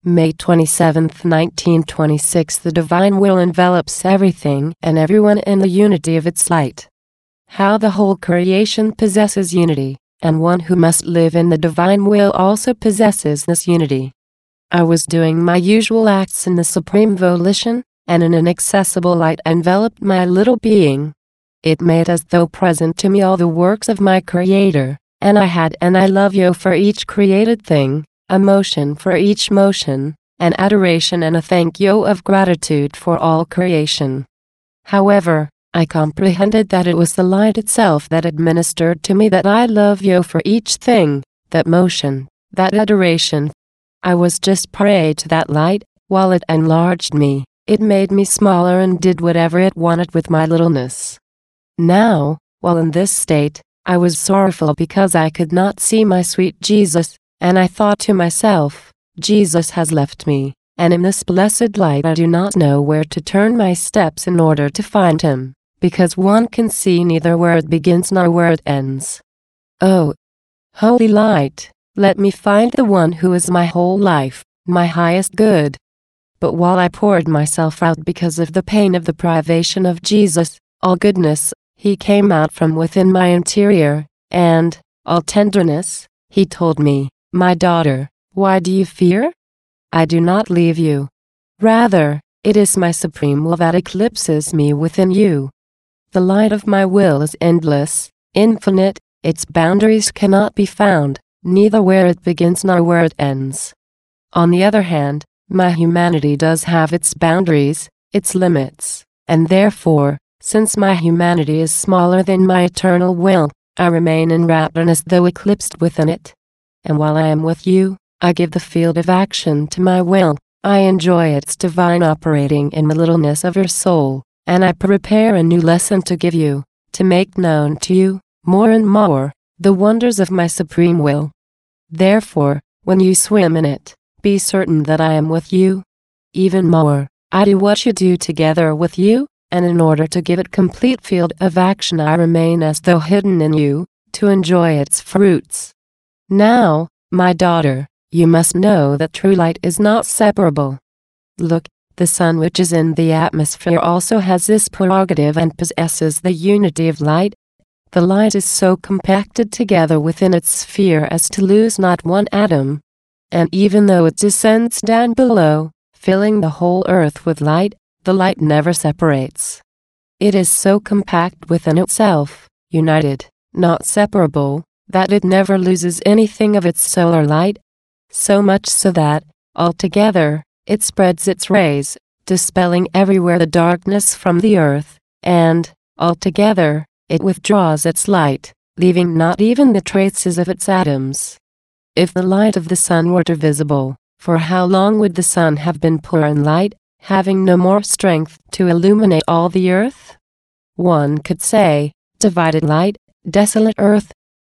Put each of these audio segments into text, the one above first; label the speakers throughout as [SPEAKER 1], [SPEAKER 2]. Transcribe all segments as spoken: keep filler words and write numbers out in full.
[SPEAKER 1] May twenty-seventh, nineteen twenty-six. The divine will envelops everything and everyone in the unity of its light. How the whole creation possesses unity, and one who must live in the divine will also possesses this unity. I was doing my usual acts in the supreme volition, and an inaccessible light enveloped my little being. It made as though present to me all the works of my Creator, and I had an I love you for each created thing, a motion for each motion, an adoration and a thank you of gratitude for all creation. However, I comprehended that it was the light itself that administered to me that I love you for each thing, that motion, that adoration. I was just prey to that light, while it enlarged me, it made me smaller and did whatever it wanted with my littleness. Now, while in this state, I was sorrowful because I could not see my sweet Jesus, and I thought to myself, Jesus has left me, and in this blessed light I do not know where to turn my steps in order to find him, because one can see neither where it begins nor where it ends. Oh, holy light, let me find the one who is my whole life, my highest good. But while I poured myself out because of the pain of the privation of Jesus, all goodness, he came out from within my interior, and, all tenderness, he told me, my daughter, why do you fear? I do not leave you. Rather, it is my supreme will that eclipses me within you. The light of my will is endless, infinite, its boundaries cannot be found, neither where it begins nor where it ends. On the other hand, my humanity does have its boundaries, its limits, and therefore, since my humanity is smaller than my eternal will, I remain enwrapped and as though eclipsed within it. And while I am with you, I give the field of action to my will, I enjoy its divine operating in the littleness of your soul, and I prepare a new lesson to give you, to make known to you, more and more, the wonders of my supreme will. Therefore, when you swim in it, be certain that I am with you. Even more, I do what you do together with you, and in order to give it complete field of action I remain as though hidden in you, to enjoy its fruits. Now, my daughter, you must know that true light is not separable. Look, the sun which is in the atmosphere also has this prerogative and possesses the unity of light. The light is so compacted together within its sphere as to lose not one atom. And even though it descends down below, filling the whole earth with light, the light never separates. It is so compact within itself, united, not separable, that it never loses anything of its solar light, so much so that, altogether, it spreads its rays, dispelling everywhere the darkness from the earth, and, altogether, it withdraws its light, leaving not even the traces of its atoms. If the light of the sun were divisible, for how long would the sun have been poor in light, having no more strength to illuminate all the earth? One could say, divided light, desolate earth.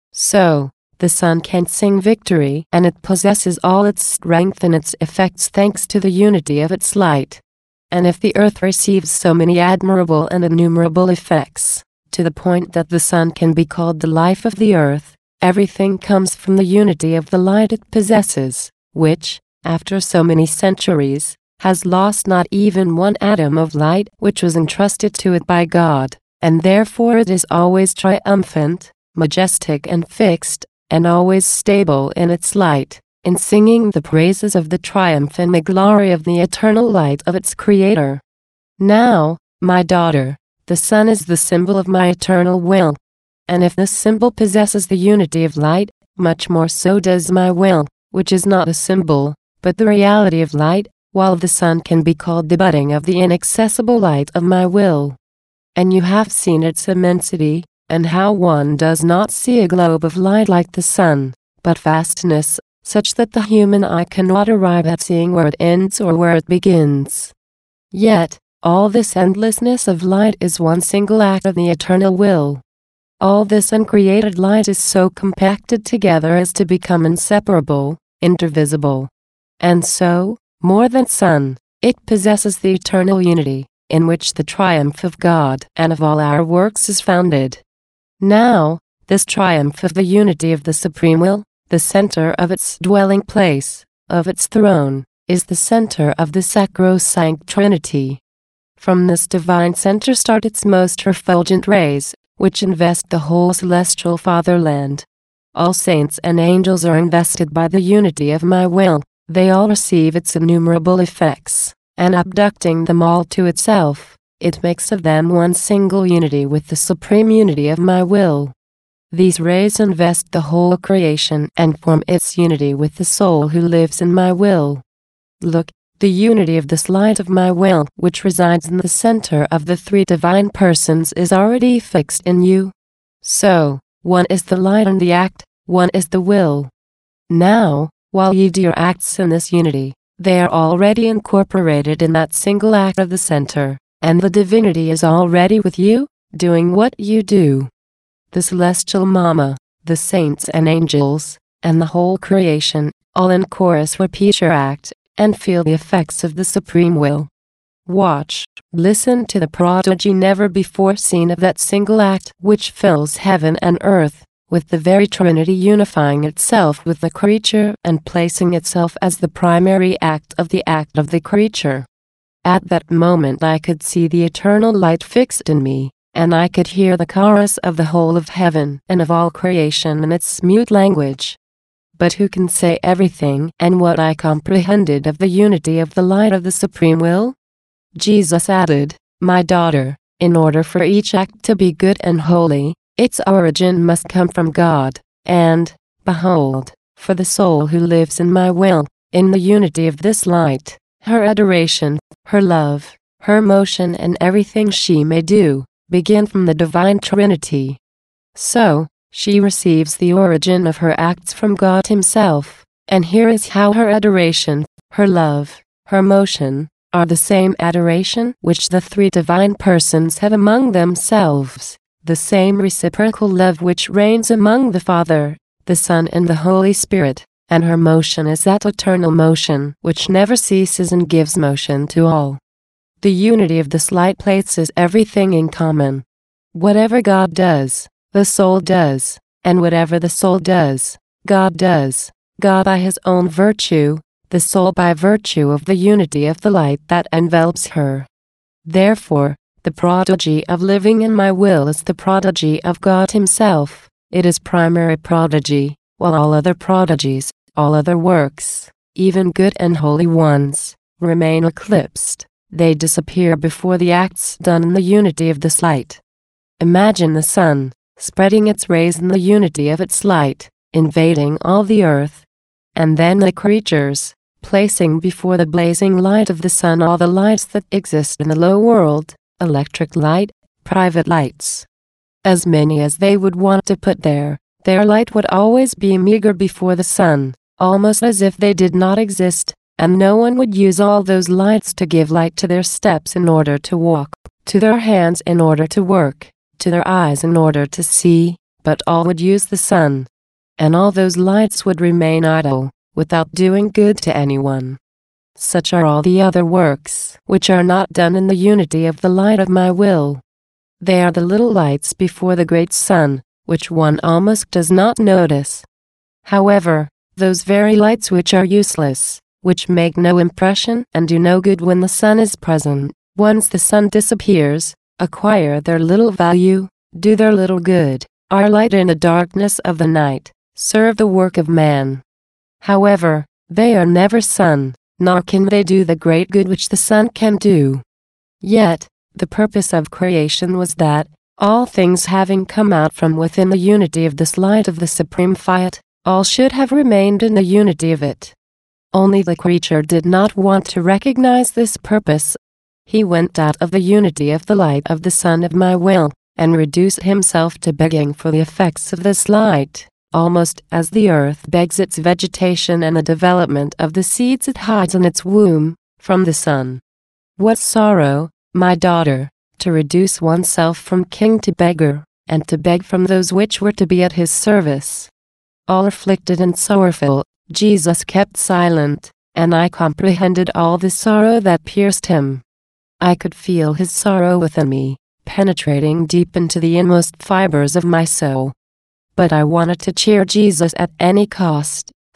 [SPEAKER 1] So, the sun can sing victory and it possesses all its strength and its effects thanks to the unity of its light. And if the earth receives so many admirable and innumerable effects, to the point that the sun can be called the life of the earth, everything comes from the unity of the light it possesses, which, after so many centuries, has lost not even one atom of light which was entrusted to it by God, and therefore it is always triumphant, majestic and fixed, and always stable in its light, in singing the praises of the triumph and the glory of the eternal light of its Creator. Now, my daughter, the sun is the symbol of my eternal will. And if this symbol possesses the unity of light, much more so does my will, which is not a symbol, but the reality of light, while the sun can be called the budding of the inaccessible light of my will. And you have seen its immensity, and how one does not see a globe of light like the sun, but vastness, such that the human eye cannot arrive at seeing where it ends or where it begins. Yet, all this endlessness of light is one single act of the eternal will. All this uncreated light is so compacted together as to become inseparable, indivisible. And so, more than sun, it possesses the eternal unity, in which the triumph of God and of all our works is founded. Now, this triumph of the unity of the Supreme Will, the center of its dwelling place, of its throne, is the center of the sacrosanct Trinity. From this divine center start its most refulgent rays, which invest the whole celestial fatherland. All saints and angels are invested by the unity of my will. They all receive its innumerable effects, and abducting them all to itself, it makes of them one single unity with the supreme unity of my will. These rays invest the whole creation and form its unity with the soul who lives in my will. Look, the unity of this light of my will, which resides in the center of the three divine persons, is already fixed in you. So, one is the light and the act, one is the will. Now, while ye do your acts in this unity, they are already incorporated in that single act of the center, and the divinity is already with you, doing what you do. The celestial Mama, the saints and angels, and the whole creation, all in chorus repeat your act, and feel the effects of the supreme will. Watch, listen to the prodigy never before seen of that single act which fills heaven and earth, with the very Trinity unifying itself with the creature and placing itself as the primary act of the act of the creature. At that moment I could see the eternal light fixed in me, and I could hear the chorus of the whole of heaven and of all creation in its mute language. But who can say everything and what I comprehended of the unity of the light of the supreme will? Jesus added, "My daughter, in order for each act to be good and holy, its origin must come from God, and, behold, for the soul who lives in my will, in the unity of this light, her adoration, her love, her motion and everything she may do, begin from the divine Trinity. So, she receives the origin of her acts from God Himself, and here is how her adoration, her love, her motion, are the same adoration which the three divine persons have among themselves, the same reciprocal love which reigns among the Father, the Son and the Holy Spirit, and her motion is that eternal motion which never ceases and gives motion to all. The unity of this light places everything in common. Whatever God does, the soul does, and whatever the soul does, God does, God by His own virtue, the soul by virtue of the unity of the light that envelops her. Therefore, the prodigy of living in my will is the prodigy of God Himself. It is primary prodigy, while all other prodigies, all other works, even good and holy ones, remain eclipsed. They disappear before the acts done in the unity of this light. Imagine the sun, spreading its rays in the unity of its light, invading all the earth. And then the creatures, placing before the blazing light of the sun all the lights that exist in the low world, electric light, private lights. As many as they would want to put there, their light would always be meager before the sun, almost as if they did not exist, and no one would use all those lights to give light to their steps in order to walk, to their hands in order to work, to their eyes in order to see, but all would use the sun. And all those lights would remain idle, without doing good to anyone. Such are all the other works, which are not done in the unity of the light of my will. They are the little lights before the great sun, which one almost does not notice. However, those very lights which are useless, which make no impression and do no good when the sun is present, once the sun disappears, acquire their little value, do their little good, are light in the darkness of the night, serve the work of man. However, they are never sun, nor can they do the great good which the sun can do. Yet, the purpose of creation was that, all things having come out from within the unity of this light of the supreme fiat, all should have remained in the unity of it. Only the creature did not want to recognize this purpose. He went out of the unity of the light of the sun of my will, and reduced himself to begging for the effects of this light, almost as the earth begs its vegetation and the development of the seeds it hides in its womb, from the sun. What sorrow, my daughter, to reduce oneself from king to beggar, and to beg from those which were to be at his service. All afflicted and sorrowful, Jesus kept silent, and I comprehended all the sorrow that pierced him. I could feel his sorrow within me, penetrating deep into the inmost fibers of my soul. But I wanted to cheer Jesus at any cost,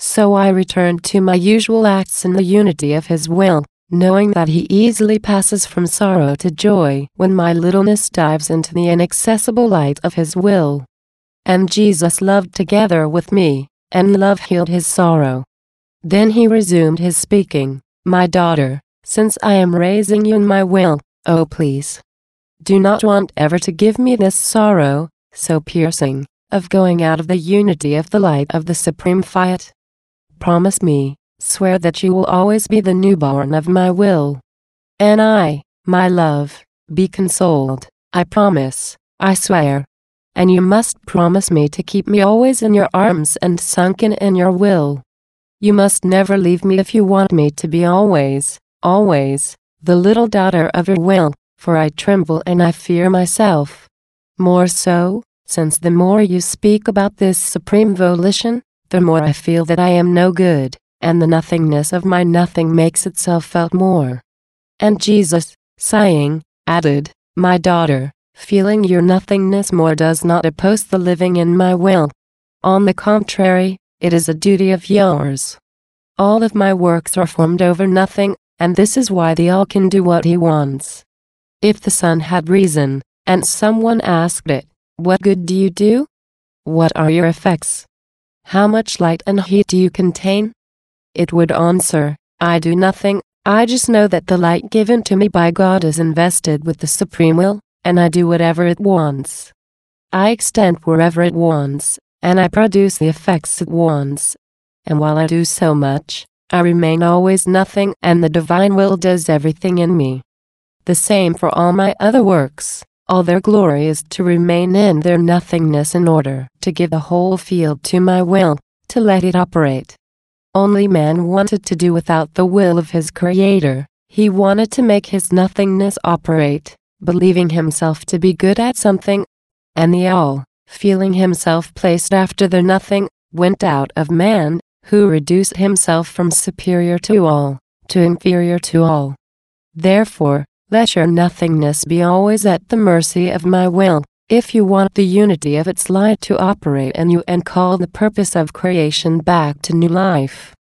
[SPEAKER 1] So I returned to my usual acts in the unity of His will, knowing that He easily passes from sorrow to joy when my littleness dives into the inaccessible light of His will. And Jesus loved together with me, and love healed his sorrow. Then He resumed His speaking, "My daughter, since I am raising you in my will, oh please, do not want ever to give me this sorrow, so piercing, of going out of the unity of the light of the Supreme Fiat. Promise me, swear that you will always be the newborn of my will. And I, my love, be consoled, I promise, I swear. And you must promise me to keep me always in your arms and sunken in your will. You must never leave me if you want me to be always, always, the little daughter of your will, for I tremble and I fear myself. More so, since the more you speak about this supreme volition, the more I feel that I am no good, and the nothingness of my nothing makes itself felt more." And Jesus, sighing, added, "My daughter, feeling your nothingness more does not oppose the living in my will. On the contrary, it is a duty of yours. All of my works are formed over nothing, and this is why the All can do what He wants. If the sun had reason, and someone asked it, 'What good do you do? What are your effects? How much light and heat do you contain?' It would answer, 'I do nothing, I just know that the light given to me by God is invested with the supreme will, and I do whatever it wants. I extend wherever it wants, and I produce the effects it wants. And while I do so much, I remain always nothing, and the divine will does everything in me. The same for all my other works. All their glory is to remain in their nothingness in order to give the whole field to my will, to let it operate. Only man wanted to do without the will of his Creator. He wanted to make his nothingness operate, believing himself to be good at something. And the All, feeling himself placed after the nothing, went out of man, who reduced himself from superior to all, to inferior to all. Therefore, let your nothingness be always at the mercy of my will, if you want the unity of its light to operate in you and call the purpose of creation back to new life."